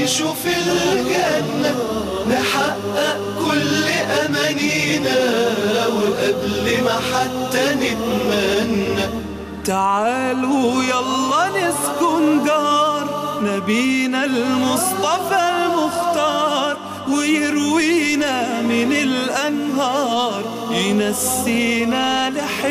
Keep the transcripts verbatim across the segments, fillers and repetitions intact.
نعيش في الجنة، نحقق كل أمانينا وقبل ما حتى نتمنى. تعالوا يلا نسكن دار نبينا المصطفى المختار، ويروينا من الأنهار، ينسينا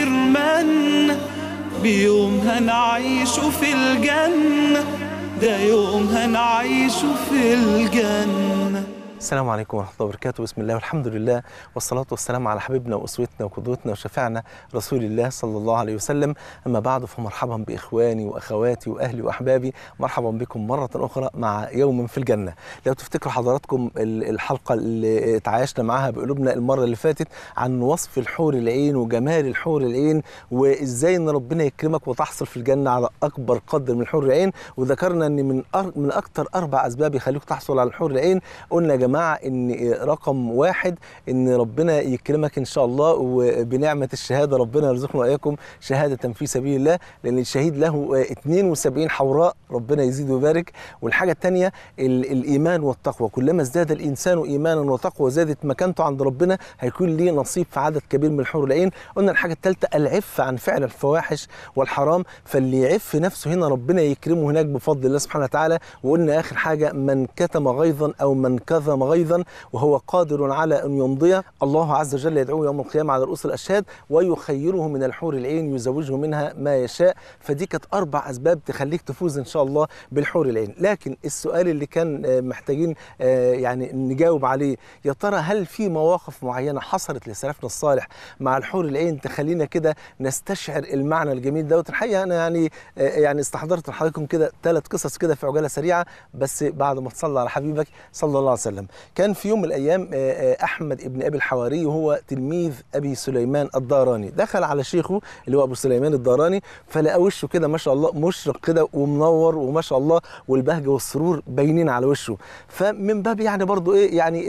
لحرمنا. بيوم هنعيش في الجنة، ده يوم هنعيش في الجنة. السلام عليكم ورحمة الله وبركاته. بسم الله والحمد لله والصلاة والسلام على حبيبنا وأسوتنا وقدوتنا وشفيعنا رسول الله صلى الله عليه وسلم. أما بعد، فمرحبا بإخواني وأخواتي وأهلي وأحبابي، مرحبا بكم مرة أخرى مع يوم في الجنة. لو تفتكروا حضراتكم الحلقة اللي تعايشنا معها بقلوبنا المرة اللي فاتت عن وصف الحور العين وجمال الحور العين، وإزاي إن ربنا يكرمك وتحصل في الجنة على أكبر قدر من الحور العين، وذكرنا إن من من أكتر أربع أسباب يخليك تحصل على الحور العين. قلنا يا جماعة مع ان رقم واحد ان ربنا يكرمك ان شاء الله وبنعمه الشهاده، ربنا يرزقنا واياكم شهاده في سبيل الله، لان الشهيد له اثنين وسبعين حوراء، ربنا يزيد ويبارك. والحاجه الثانيه الايمان والتقوى، كلما ازداد الانسان ايمانا وتقوى زادت مكانته عند ربنا، هيكون ليه نصيب في عدد كبير من الحور العين. قلنا الحاجه الثالثه العف عن فعل الفواحش والحرام، فاللي يعف نفسه هنا ربنا يكرمه هناك بفضل الله سبحانه وتعالى. وقلنا اخر حاجه من كتم غيظا او من كظم غيظا وهو قادر على أن يمضي، الله عز وجل يدعوه يوم القيامة على رؤوس الأشهاد ويخيره من الحور العين، يزوجه منها ما يشاء. فدي كانت أربع أسباب تخليك تفوز إن شاء الله بالحور العين. لكن السؤال اللي كان محتاجين يعني نجاوب عليه، يا ترى هل في مواقف معينة حصلت لسلفنا الصالح مع الحور العين تخلينا كده نستشعر المعنى الجميل دوت؟ الحقيقة أنا يعني يعني استحضرت لحضراتكم كده ثلاث قصص كده في عجالة سريعة، بس بعد ما تصلى على حبيبك صلى الله عليه وسلم. كان في يوم من الأيام أحمد ابن أبي الحواري وهو تلميذ أبي سليمان الداراني دخل على شيخه اللي هو أبو سليمان الداراني، فلقى وشه كده ما شاء الله مشرق كده ومنور وما شاء الله، والبهجة والسرور باينين على وشه. فمن باب يعني برضو إيه يعني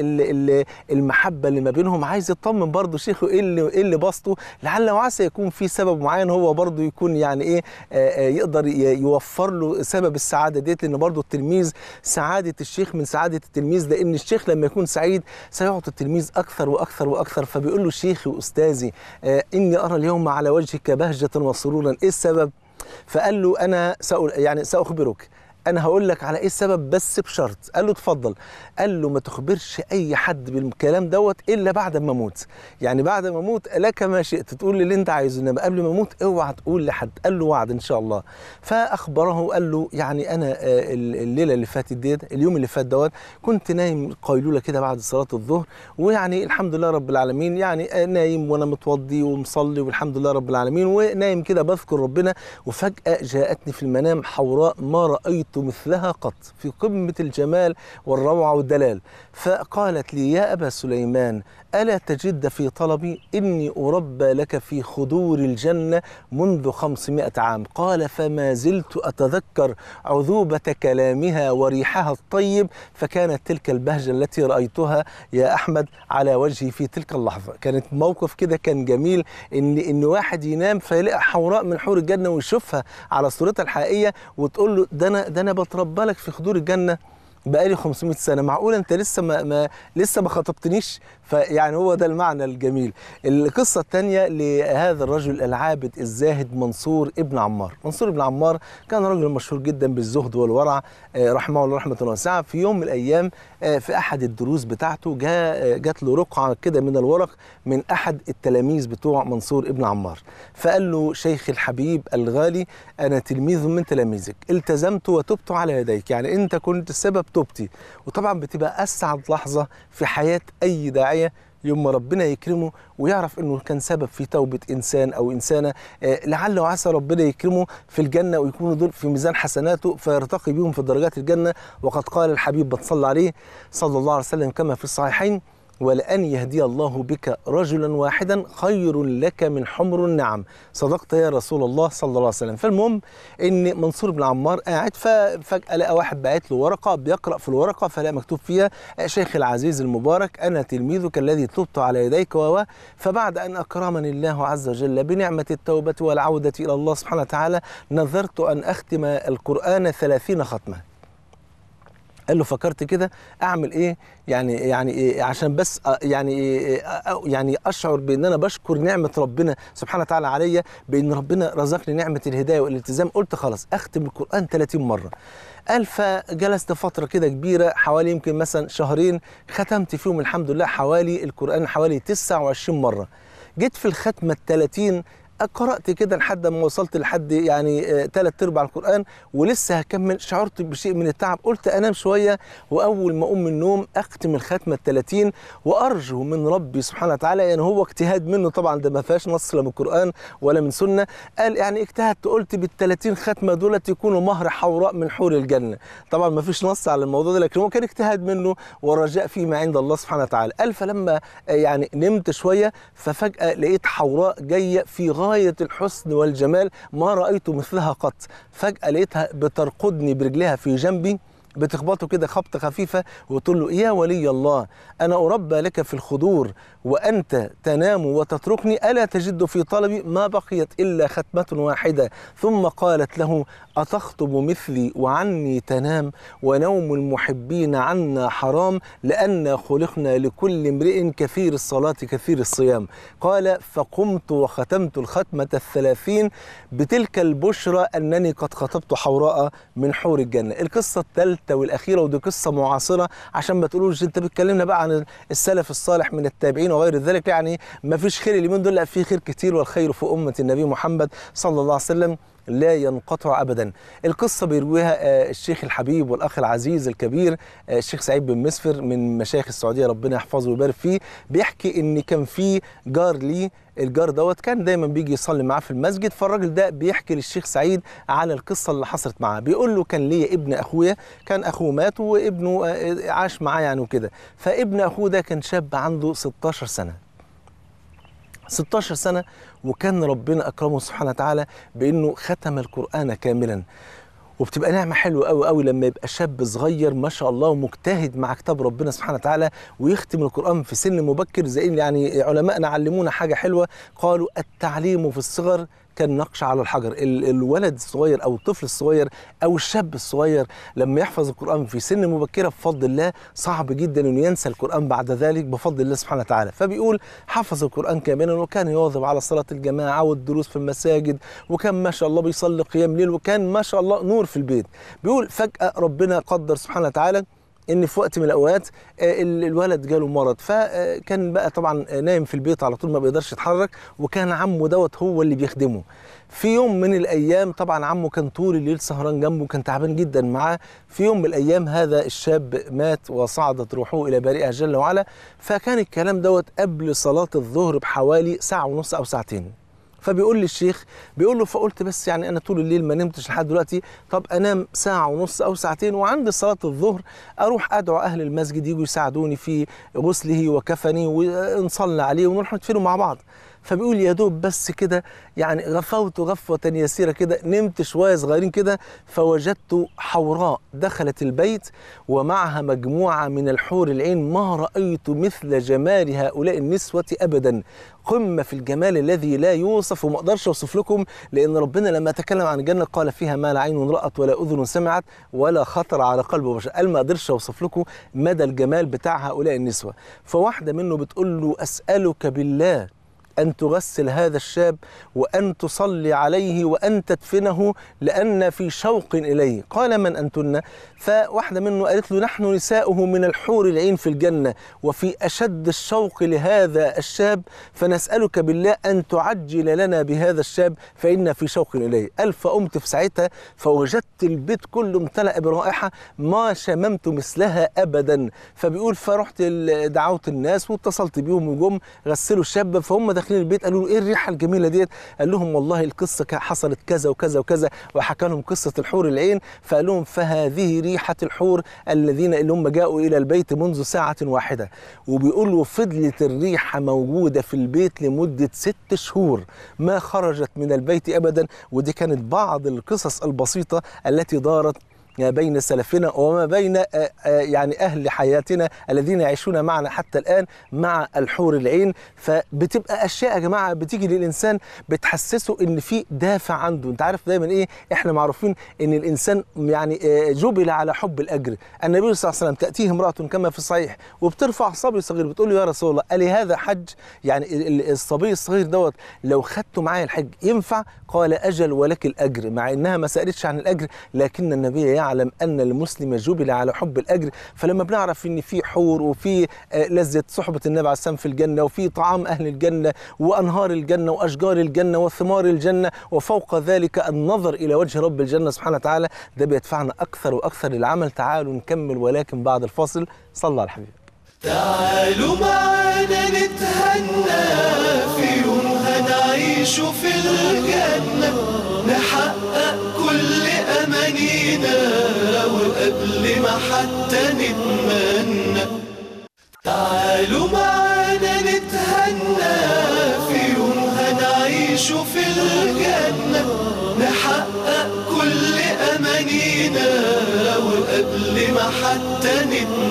المحبة اللي ما بينهم، عايز يطمن برضو شيخه إيه اللي إيه اللي بسطه، لعل وعسى يكون في سبب معين هو برضو يكون يعني إيه يقدر يوفر له سبب السعادة ديت، لأن برضو التلميذ سعادة الشيخ من سعادة التلميذ، لأن الشيخ لما يكون سعيد سيعطي التلميذ أكثر وأكثر وأكثر. فبيقول له شيخي وأستاذي آه إني أرى اليوم على وجهك بهجة وسرورا، إيه السبب؟ فقال له أنا سأقول يعني سأخبرك، أنا هقول لك على إيه السبب بس بشرط. قال له اتفضل. قال له ما تخبرش أي حد بالكلام دوت إلا بعد ما أموت، يعني بعد ما أموت لك ما شئت تقول لي اللي أنت عايزه، إنما قبل ما أموت أوعى تقول لحد. قال له وعد إن شاء الله. فأخبره قال له يعني أنا الليلة اللي فاتت ديت، اليوم اللي فات دوت، كنت نايم قيلولة كده بعد صلاة الظهر، ويعني الحمد لله رب العالمين، يعني نايم وأنا متوضي ومصلي والحمد لله رب العالمين، ونايم كده بذكر ربنا، وفجأة جاءتني في المنام حوراء ما رأيت مثلها قط، في قمة الجمال والروعة والدلال. فقالت لي يا أبا سليمان ألا تجد في طلبي؟ إني أربى لك في خدور الجنة منذ خمسمائة عام. قال فما زلت أتذكر عذوبة كلامها وريحها الطيب، فكانت تلك البهجة التي رأيتها يا أحمد على وجهي في تلك اللحظة. كانت موقف كده كان جميل، إن إن واحد ينام فيلاقي حوراء من حور الجنة ويشوفها على صورتها الحقيقية، وتقول له ده أنا ده أنا بتربى لك في خدور الجنة بقالي خمسمائة سنة، معقول أنت لسه ما, ما لسه ما خطبتنيش؟ فيعني هو ده المعنى الجميل. القصة الثانية لهذا الرجل العابد الزاهد منصور ابن عمار. منصور ابن عمار كان رجل مشهور جدا بالزهد والورع رحمه الله رحمة واسعة. في يوم من الأيام في أحد الدروس بتاعته جاء جات له رقعة كده من الورق من أحد التلاميذ بتوع منصور ابن عمار، فقال له شيخ الحبيب الغالي أنا تلميذ من تلاميذك، التزمت وتبت على يديك، يعني أنت كنت سبب توبتي. وطبعا بتبقى أسعد لحظة في حياة أي داعية يوم ما ربنا يكرمه ويعرف انه كان سبب في توبة انسان او انسانة، لعل وعسى ربنا يكرمه في الجنة ويكونوا دول في ميزان حسناته فيرتقي بهم في درجات الجنة. وقد قال الحبيب بتصلى عليه صلى الله عليه وسلم كما في الصحيحين ولأن يهدي الله بك رجلا واحدا خير لك من حمر النعم. صدقت يا رسول الله صلى الله عليه وسلم. فالمهم ان منصور بن عمار قاعد، ففجأة لقى واحد باعت له ورقة بيقرأ في الورقة، فلقى مكتوب فيها شيخ العزيز المبارك أنا تلميذك الذي تبت على يديك و فبعد أن أكرمني الله عز وجل بنعمة التوبة والعودة إلى الله سبحانه وتعالى نذرت أن أختم القرآن ثلاثين ختمة. قال له فكرت كده اعمل ايه يعني يعني إيه عشان بس يعني إيه يعني اشعر بان انا بشكر نعمه ربنا سبحانه وتعالى عليا بان ربنا رزقني نعمه الهدايه والالتزام. قلت خلاص اختم القران ثلاثين مره. قال فجلست فتره كده كبيره حوالي يمكن مثلا شهرين، ختمت فيهم الحمد لله حوالي القران حوالي تسعة وعشرين مره. جيت في الختمه الثلاثين قرأت كده لحد ما وصلت لحد يعني ثلاث ارباع القرآن ولسه هكمل، شعرت بشيء من التعب، قلت انام شويه واول ما اقوم من النوم اختم الختمه الثلاثين وارجو من ربي سبحانه وتعالى، يعني هو اجتهاد منه طبعا، ده ما فيهاش نص لا من القرآن ولا من سنه، قال يعني اجتهدت قلت بال30 ختمه دولت يكونوا مهر حوراء من حور الجنه. طبعا ما فيش نص على الموضوع ده لكن هو كان اجتهاد منه ورجاء فيما عند الله سبحانه وتعالى. قال فلما يعني نمت شويه ففجاه لقيت حوراء جايه في غاية الحسن والجمال ما رأيت مثلها قط. فجأة لقيتها بترقدني برجلها في جنبي، بتخبطه كده خبطة خفيفة وتقول له يا ولي الله أنا أربى لك في الخدور وأنت تنام وتتركني، ألا تجد في طلبي ما بقيت إلا ختمة واحدة. ثم قالت له أتخطب مثلي وعني تنام ونوم المحبين عنا حرام لأن خلقنا لكل امرئ كثير الصلاة كثير الصيام. قال فقمت وختمت الختمة الثلاثين بتلك البشرى أنني قد خطبت حوراء من حور الجنة. القصة الثالثة والأخيرة ودي قصة معاصرة عشان ما تقولوش أنت بتكلمنا بقى عن السلف الصالح من التابعين وغير ذلك، يعني ما فيش خير اليومين دول، لا في خير كتير والخير في أمة النبي محمد صلى الله عليه وسلم لا ينقطع أبدا. القصة بيرويها الشيخ الحبيب والأخ العزيز الكبير الشيخ سعيد بن مسفر من مشايخ السعودية ربنا يحفظه ويبارك فيه. بيحكي إن كان في جار ليه، الجار دوت كان دايما بيجي يصلي معاه في المسجد، فالراجل ده بيحكي للشيخ سعيد على القصة اللي حصلت معاه. بيقول له كان ليا ابن أخويا، كان أخوه مات وابنه عاش معاه يعني وكده، فابن أخوه ده كان شاب عنده ستاشر سنة ستاشر سنة وكان ربنا أكرمه سبحانه وتعالى بأنه ختم القرآن كاملا. وبتبقى نعمة حلوة قوي قوي لما يبقى شاب صغير ما شاء الله ومجتهد مع كتاب ربنا سبحانه وتعالى ويختم القرآن في سن مبكر. زي يعني علماءنا علمونا حاجة حلوة، قالوا التعليم في الصغر كالنقش على الحجر. الولد الصغير أو الطفل الصغير أو الشاب الصغير لما يحفظ القرآن في سن مبكرة بفضل الله صعب جدا أنه ينسى القرآن بعد ذلك بفضل الله سبحانه وتعالى. فبيقول حفظ القرآن كاملا وكان يواظب على صلاة الجماعة والدروس في المساجد وكان ما شاء الله بيصلي قيام ليل وكان ما شاء الله نور في البيت. بيقول فجأة ربنا قدر سبحانه وتعالى ان في وقت من الاوقات الولد جاله مرض، فكان بقى طبعا نايم في البيت على طول ما بيقدرش يتحرك، وكان عمه دوت هو اللي بيخدمه. في يوم من الايام طبعا عمه كان طول الليل سهران جنبه، كان تعبان جدا معاه. في يوم من الايام هذا الشاب مات وصعدت روحه الى بارئها جل وعلا. فكان الكلام دوت قبل صلاة الظهر بحوالي ساعة ونص او ساعتين. فبيقول لي الشيخ بيقول له فقلت بس يعني انا طول الليل ما نمتش لحد دلوقتي، طب انام ساعه ونص او ساعتين وعند صلاه الظهر اروح ادعو اهل المسجد يجوا يساعدوني في غسله وكفني ونصلي عليه ونروح ندفنه مع بعض. فبيقول يا دوب بس كده يعني غفوت غفوة يسيرة كده، نمت شوية صغيرين كده فوجدت حوراء دخلت البيت ومعها مجموعة من الحور العين ما رأيت مثل جمال هؤلاء النسوة أبدا، قمة في الجمال الذي لا يوصف وما أقدرش أوصف لكم، لأن ربنا لما تكلم عن الجنة قال فيها ما لا عين رأت ولا أذن سمعت ولا خطر على قلب بشر. قال ما أقدرش أوصف لكم مدى الجمال بتاع هؤلاء النسوة. فواحدة منه بتقول له أسألك بالله أن تغسل هذا الشاب وأن تصلي عليه وأن تدفنه لأن في شوق إليه. قال من أنتن؟ فواحدة منه قالت له نحن نساؤه من الحور العين في الجنة وفي أشد الشوق لهذا الشاب، فنسألك بالله أن تعجل لنا بهذا الشاب فإن في شوق إليه. قال فقمت في ساعتها فوجدت البيت كله امتلأ برائحة ما شممت مثلها أبدا. فبيقول فرحت دعوت الناس واتصلت بيهم وجم غسلوا الشاب، فهم داخلين البيت قالوا له ايه الريحه الجميله ديت؟ قال لهم والله القصه حصلت كذا وكذا وكذا، وحكى لهم قصه الحور العين. فقال لهم فهذه ريحه الحور الذين اللي هم جاءوا الى البيت منذ ساعه واحده. وبيقولوا فضلت الريحه موجوده في البيت لمده ست شهور ما خرجت من البيت ابدا. ودي كانت بعض القصص البسيطه التي دارت بين سلفنا وما بين يعني أهل حياتنا الذين يعيشون معنا حتى الآن مع الحور العين. فبتبقى أشياء يا جماعة بتيجي للإنسان بتحسسه إن في دافع عنده. أنت عارف دايما إيه، إحنا معروفين إن الإنسان يعني جبل على حب الأجر. النبي صلى الله عليه وسلم تأتيه امرأة كما في الصحيح وبترفع صبي صغير بتقول له يا رسول الله ألي هذا حج؟ يعني الصبي الصغير دوت لو خدته معايا الحج ينفع؟ قال أجل ولك الأجر، مع إنها ما سألتش عن الأجر، لكن النبي يعلم أن المسلم جبل على حب الأجر. فلما بنعرف إن في حور وفي لذة صحبة النبي عليه السلام في الجنة، وفي طعام أهل الجنة وأنهار الجنة وأشجار الجنة وثمار الجنة، وفوق ذلك النظر إلى وجه رب الجنة سبحانه وتعالى، ده بيدفعنا أكثر وأكثر للعمل. تعالوا نكمل ولكن بعد الفاصل. صلى على الحبيب. تعالوا معانا نتهنى في يوم هنعيش في الجنة، نحقق كل أمانينا وقبل ما حتى نتمنى. تعالوا معانا نتهنى في يوم هنعيش في الجنة، نحقق كل أمانينا وقبل ما حتى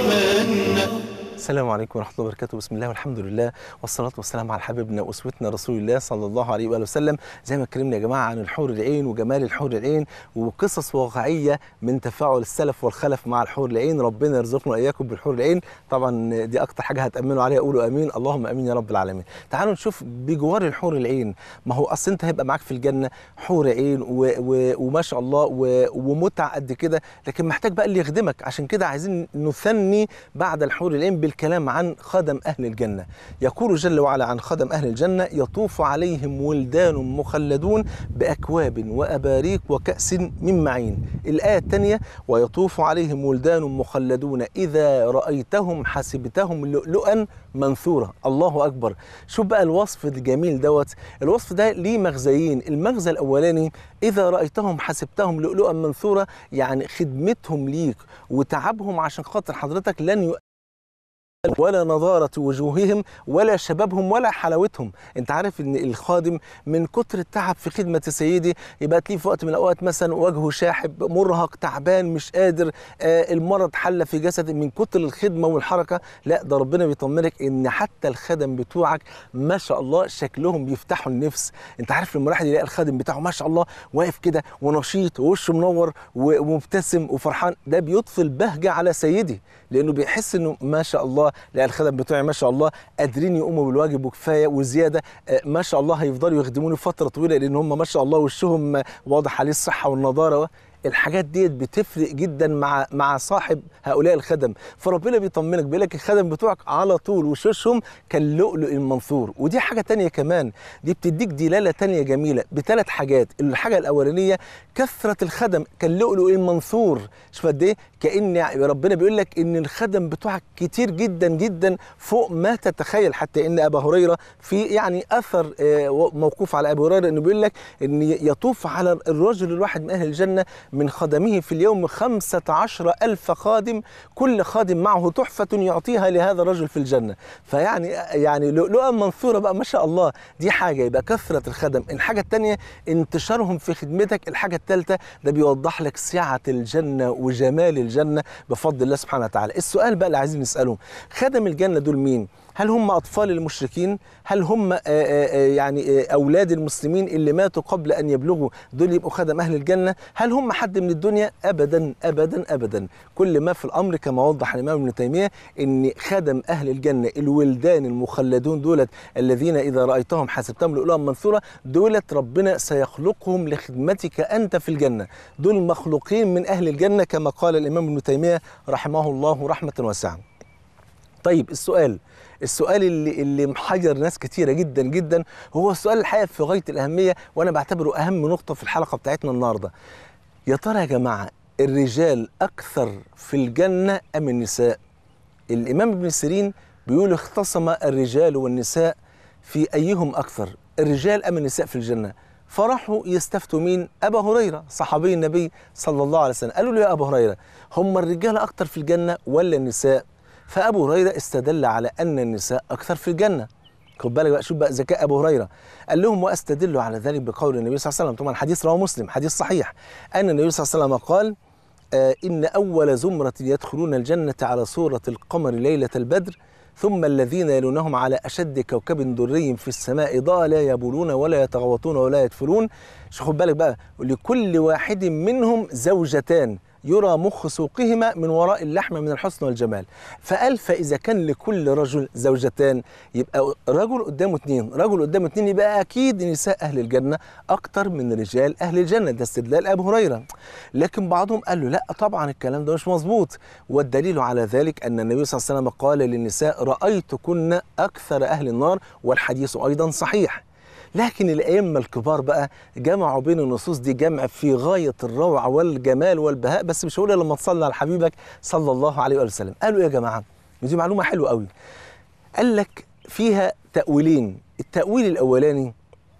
نتمنى. السلام عليكم ورحمة الله وبركاته. بسم الله والحمد لله والصلاة والسلام على حبيبنا وأسوتنا رسول الله صلى الله عليه وآله وسلم. زي ما اتكلمنا يا جماعة عن الحور العين وجمال الحور العين وقصص واقعية من تفاعل السلف والخلف مع الحور العين. ربنا يرزقنا إياكم بالحور العين. طبعا دي أكتر حاجة هتأمنوا عليها، قولوا آمين، اللهم آمين يا رب العالمين. تعالوا نشوف بجوار الحور العين. ما هو أصل أنت هيبقى معاك في الجنة حور عين و... و... وما شاء الله و... ومتع قد كده، لكن محتاج بقى اللي يخدمك. عشان كده عايزين نثني بعد الحور العين بالكلام عن خدم أهل الجنة. يقول جل وعلا عن خدم أهل الجنة: يطوف عليهم ولدان مخلدون بأكواب وأباريق وكأس من معين. الآية الثانية: ويطوف عليهم ولدان مخلدون إذا رأيتهم حسبتهم لؤلؤا منثورا. الله أكبر. شوف بقى الوصف الجميل دوت. الوصف ده ليه مغزيين. المغزى الأولاني: إذا رأيتهم حسبتهم لؤلؤا منثورا، يعني خدمتهم ليك وتعبهم عشان خاطر حضرتك لن ي... ولا نضارة وجوههم ولا شبابهم ولا حلاوتهم. انت عارف ان الخادم من كتر التعب في خدمة سيدي يبقى تلاقيه في وقت من الاوقات مثلا وجهه شاحب، مرهق، تعبان، مش قادر، آه المرض حل في جسده من كتر الخدمة والحركة. لا، ده ربنا بيطمنك ان حتى الخدم بتوعك ما شاء الله شكلهم بيفتحوا النفس. انت عارف لما الواحد يلاقي الخادم بتاعه ما شاء الله واقف كده ونشيط ووشه منور ومبتسم وفرحان، ده بيضفي البهجة على سيدي، لانه بيحس انه ما شاء الله لا الخدم بتوعي ما شاء الله قادرين يقوموا بالواجب وكفايه وزياده، ما شاء الله هيفضلوا يخدموني فتره طويله لان هم ما شاء الله وشهم واضح عليه الصحه والنضاره. الحاجات ديت بتفرق جدا مع مع صاحب هؤلاء الخدم. فربنا بيطمنك بيقول لك الخدم بتوعك على طول وشوشهم كاللؤلؤ المنثور. ودي حاجه تانية كمان، دي بتديك دلاله تانية جميله بثلاث حاجات. الحاجه الاولانيه كثره الخدم كاللؤلؤ المنثور. شوف قد ايه، كأن ربنا بيقول لك ان الخدم بتوعك كتير جدا جدا فوق ما تتخيل. حتى ان ابا هريره في يعني اثر موقوف على ابي هريره انه بيقول لك ان يطوف على الرجل الواحد من اهل الجنه من خدمه في اليوم خمسة عشر ألف خادم، كل خادم معه تحفة يعطيها لهذا الرجل في الجنة. فيعني يعني لؤلؤا منثورة بقى ما شاء الله. دي حاجة، يبقى كثرة الخدم. الحاجة الثانية انتشارهم في خدمتك. الحاجة الثالثة ده بيوضح لك سعة الجنة وجمال الجنة بفضل الله سبحانه وتعالى. السؤال بقى اللي عايزين نسأله: خدم الجنة دول مين؟ هل هم أطفال المشركين؟ هل هم آآ آآ يعني أولاد المسلمين اللي ماتوا قبل أن يبلغوا دول يبقوا خدم أهل الجنة؟ هل هم حد من الدنيا؟ أبدا أبدا أبدا. كل ما في الأمر كما وضح الإمام ابن تيمية إن خدم أهل الجنة الولدان المخلدون دولت الذين إذا رأيتهم حسبتهم لؤلؤا منثورا، دولت ربنا سيخلقهم لخدمتك أنت في الجنة. دول مخلوقين من أهل الجنة كما قال الإمام ابن تيمية رحمه الله رحمة واسعة. طيب السؤال السؤال اللي اللي محير ناس كتيرة جدا جدا هو السؤال الحقيقة في غاية الأهمية، وأنا بعتبره أهم نقطة في الحلقة بتاعتنا النهاردة. يا ترى يا جماعة الرجال أكثر في الجنة أم النساء؟ الإمام ابن سيرين بيقول: اختصم الرجال والنساء في أيهم أكثر، الرجال أم النساء في الجنة؟ فراحوا يستفتوا مين؟ أبا هريرة صحابي النبي صلى الله عليه وسلم. قالوا له: يا أبا هريرة، هم الرجال أكثر في الجنة ولا النساء؟ فأبو هريرة استدل على أن النساء أكثر في الجنة. خد بالك بقى، شوف بقى ذكاء أبو هريرة. قال لهم: وأستدل على ذلك بقول النبي صلى الله عليه وسلم، طبعا حديث رواه مسلم، حديث صحيح، أن النبي صلى الله عليه وسلم قال: آه إن أول زمرة يدخلون الجنة على صورة القمر ليلة البدر، ثم الذين يلونهم على أشد كوكب دري في السماء ضاء لا يبولون ولا يتغوطون ولا يدفلون. خد بالك بقى، لكل واحد منهم زوجتان يرى مخ سوقهما من وراء اللحم من الحسن والجمال. فقال فإذا كان لكل رجل زوجتان يبقى رجل قدامه اثنين، رجل قدامه اثنين، يبقى أكيد نساء أهل الجنة أكتر من رجال أهل الجنة. ده استدلال أبو هريرة. لكن بعضهم قال له لا طبعا الكلام ده مش مظبوط، والدليل على ذلك أن النبي صلى الله عليه وسلم قال للنساء رأيتكن أكثر أهل النار، والحديث أيضا صحيح. لكن الأئمة الكبار بقى جمعوا بين النصوص دي جمع في غاية الروعة والجمال والبهاء، بس مش هقولها لما تصلي على حبيبك صلى الله عليه وسلم. قالوا يا جماعة، ودي معلومة حلوة قوي، قال لك فيها تأويلين. التأويل الأولاني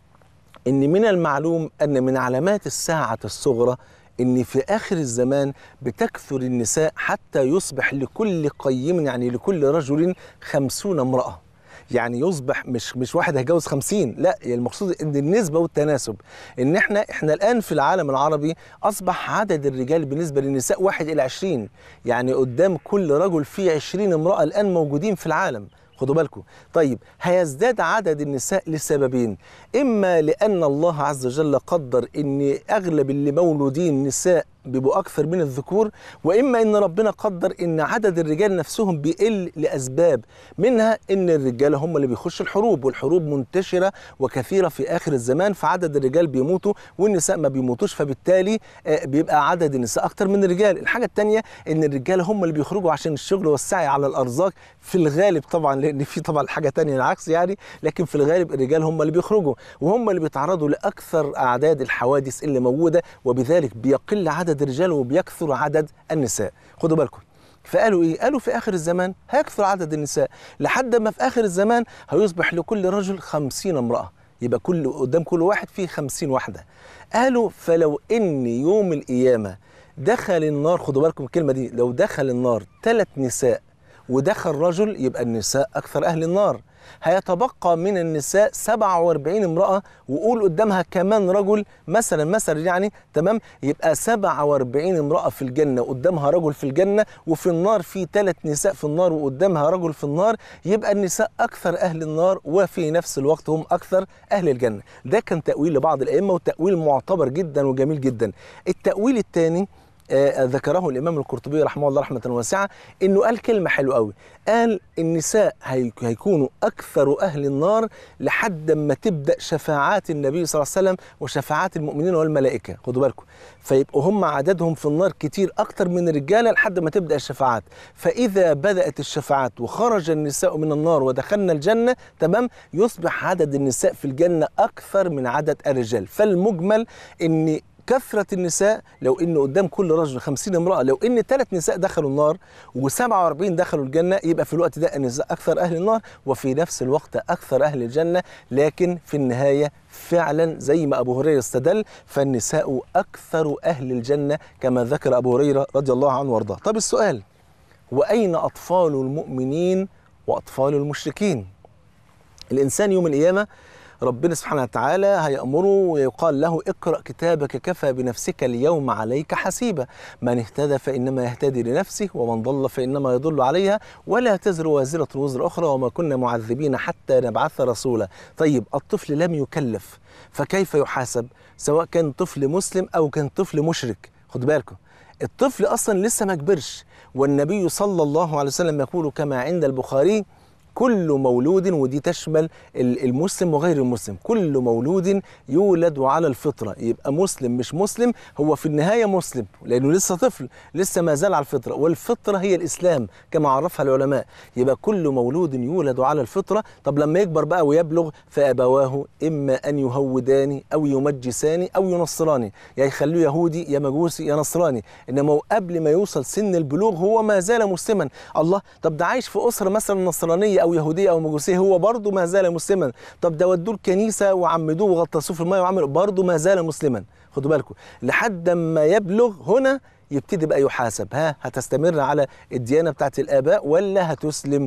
إن من المعلوم أن من علامات الساعة الصغرى إن في آخر الزمان بتكثر النساء حتى يصبح لكل قيم، يعني لكل رجل خمسون امرأة. يعني يصبح مش مش واحد هيتجوز خمسين، لا، يعني المقصود ان النسبه والتناسب، ان احنا احنا الان في العالم العربي اصبح عدد الرجال بالنسبه للنساء واحد الى عشرين، يعني قدام كل رجل في عشرين امراه الان موجودين في العالم. خدوا بالكم. طيب هيزداد عدد النساء لسببين، اما لان الله عز وجل قدر ان اغلب اللي مولودين نساء بيبقوا اكثر من الذكور، واما ان ربنا قدر ان عدد الرجال نفسهم بيقل لاسباب، منها ان الرجال هم اللي بيخشوا الحروب، والحروب منتشره وكثيره في اخر الزمان، فعدد الرجال بيموتوا والنساء ما بيموتوش، فبالتالي بيبقى عدد النساء اكثر من الرجال. الحاجه الثانيه ان الرجال هم اللي بيخرجوا عشان الشغل والسعي على الارزاق في الغالب طبعا، لان في طبعا حاجه ثانيه العكس يعني، لكن في الغالب الرجال هم اللي بيخرجوا وهم اللي بيتعرضوا لاكثر اعداد الحوادث اللي موجوده، وبذلك بيقل عدد الرجال وبيكثر عدد النساء. خدوا بالكم. فقالوا ايه؟ قالوا في اخر الزمان هيكثر عدد النساء لحد ما في اخر الزمان هيصبح لكل رجل خمسين امرأة، يبقى كل قدام كل واحد فيه خمسين واحدة. قالوا فلو ان يوم القيامة دخل النار، خدوا بالكم الكلمة دي، لو دخل النار ثلاث نساء ودخل رجل يبقى النساء اكثر اهل النار، هيتبقى من النساء سبعة وأربعين امرأة وقول قدامها كمان رجل مثلا مثلا يعني تمام، يبقى سبعة وأربعين امرأة في الجنة قدامها رجل في الجنة، وفي النار في ثلاث نساء في النار وقدامها رجل في النار، يبقى النساء أكثر أهل النار وفي نفس الوقت هم أكثر أهل الجنة. ده كان تأويل لبعض الأئمة، وتأويل معتبر جدا وجميل جدا. التأويل الثاني آه ذكره الإمام القرطبي رحمه الله رحمة واسعة، إنه قال كلمة حلوة قوي، قال النساء هيكونوا أكثر أهل النار لحد ما تبدأ شفاعات النبي صلى الله عليه وسلم وشفاعات المؤمنين والملائكة. خدوا بالكم. فيبقوا هم عددهم في النار كتير أكثر من الرجالة لحد ما تبدأ الشفاعات، فإذا بدأت الشفاعات وخرج النساء من النار ودخلنا الجنة تمام، يصبح عدد النساء في الجنة أكثر من عدد الرجال. فالمجمل إن كثرة النساء، لو ان قدام كل رجل خمسين امرأة، لو ان ثلاث نساء دخلوا النار وسبعة وأربعين دخلوا الجنة، يبقى في الوقت ده النساء اكثر اهل النار وفي نفس الوقت اكثر اهل الجنة. لكن في النهاية فعلا زي ما ابو هريرة استدل، فالنساء اكثر اهل الجنة كما ذكر ابو هريرة رضي الله عنه وارضاه. طب السؤال، واين اطفال المؤمنين واطفال المشركين؟ الانسان يوم القيامة ربنا سبحانه وتعالى هيأمره ويقال له اقرأ كتابك كفى بنفسك اليوم عليك حسيبا، من اهتدى فإنما يهتدي لنفسه ومن ضل فإنما يضل عليها ولا تزر وازرة وزر أخرى وما كنا معذبين حتى نبعث رسولا. طيب الطفل لم يكلف فكيف يحاسب؟ سواء كان طفل مسلم أو كان طفل مشرك. خد بالكم، الطفل أصلا لسه ما كبرش، والنبي صلى الله عليه وسلم يقول كما عند البخاري كل مولود، ودي تشمل المسلم وغير المسلم، كل مولود يولد على الفطرة، يبقى مسلم مش مسلم هو في النهاية مسلم لأنه لسه طفل لسه ما زال على الفطرة، والفطرة هي الإسلام كما عرفها العلماء. يبقى كل مولود يولد على الفطرة. طب لما يكبر بقى ويبلغ فأبواه إما أن يهوداني أو يمجساني أو ينصراني، يعني يخلوه يهودي يا مجوسي يا نصراني، إنما قبل ما يوصل سن البلوغ هو ما زال مسلما. الله، طب ده عايش في أسرة مثلا نصرانية أو يهودية أو مجوسية، هو برضه ما زال مسلما. طب ده ودوه الكنيسة وعمدوه وغطسوه في الماء وعملوا، برضه ما زال مسلما. خدوا بالكم، لحد ما يبلغ هنا يبتدي بقى يحاسب، ها هتستمر على الديانة بتاعت الآباء ولا هتسلم؟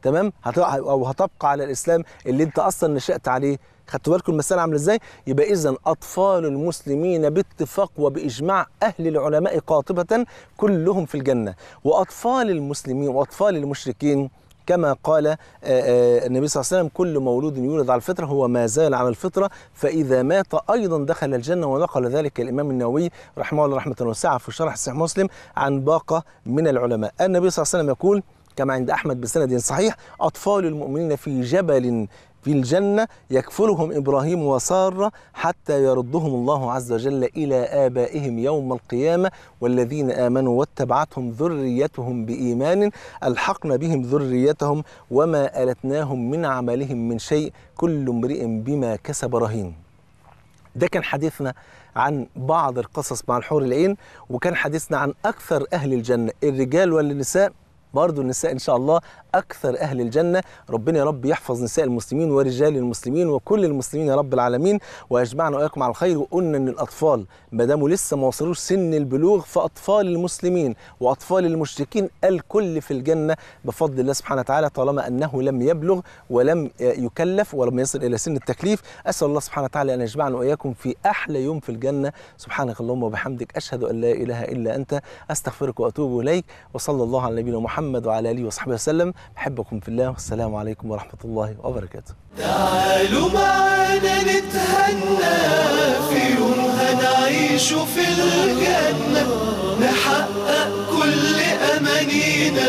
تمام، هت- او هتبقى على الاسلام اللي انت اصلا نشأت عليه. خدتوا بالكم المسألة عاملة ازاي؟ يبقى إذن أطفال المسلمين باتفاق وبإجماع أهل العلماء قاطبة كلهم في الجنة، وأطفال المسلمين وأطفال المشركين كما قال آه، آه، النبي صلى الله عليه وسلم: كل مولود يولد على الفطرة هو ما زال على الفطرة، فإذا مات أيضا دخل الجنة. ونقل ذلك الإمام النووي رحمه الله رحمة واسعة في شرح صحيح مسلم عن باقة من العلماء. النبي صلى الله عليه وسلم يقول كما عند أحمد بسند صحيح: أطفال المؤمنين في جبل في الجنة يكفلهم إبراهيم وسارة حتى يردهم الله عز وجل إلى آبائهم يوم القيامة، والذين آمنوا واتبعتهم ذريتهم بإيمان ألحقنا بهم ذريتهم وما ألتناهم من عملهم من شيء كل امرئ بما كسب رهين. ده كان حديثنا عن بعض القصص مع الحور العين، وكان حديثنا عن أكثر أهل الجنة، الرجال والنساء. برضو النساء إن شاء الله أكثر أهل الجنة. ربنا يا رب يحفظ نساء المسلمين ورجال المسلمين وكل المسلمين يا رب العالمين، ويجمعنا وإياكم على الخير. وقلنا إن الأطفال ما داموا لسه ما وصلوش سن البلوغ، فأطفال المسلمين وأطفال المشركين الكل في الجنة بفضل الله سبحانه وتعالى، طالما أنه لم يبلغ ولم يكلف ولم يصل إلى سن التكليف. أسأل الله سبحانه وتعالى أن يجمعنا وإياكم في أحلى يوم في الجنة. سبحانك اللهم وبحمدك، أشهد أن لا إله إلا أنت، أستغفرك وأتوب إليك. وصلى الله على نبينا محمد وعلى آله وصحبه وسلم. بحبكم في الله، والسلام عليكم ورحمة الله وبركاته. تعالوا معانا نتهنى في يوم هنعيش في الجنة، نحقق كل أمانينا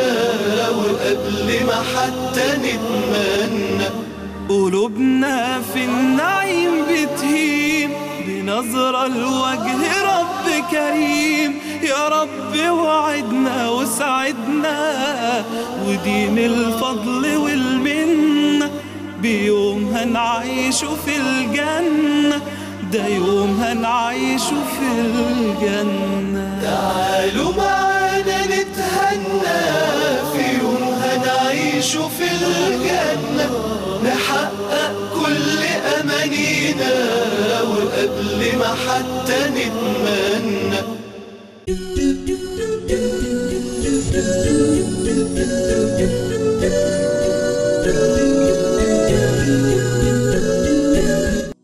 وقبل ما حتى نتمنى. قلوبنا في النعيم بتهيم بنظرة لوجه رب كريم، يا رب وعدنا وسعدنا ودين الفضل والمنة، بيوم هنعيشه في الجنة، ده يوم هنعيشه في الجنة. تعالوا معانا نتهنى في يوم هنعيشه في الجنة، نحقق كل أمانينا وقبل ما حتى نتمنى.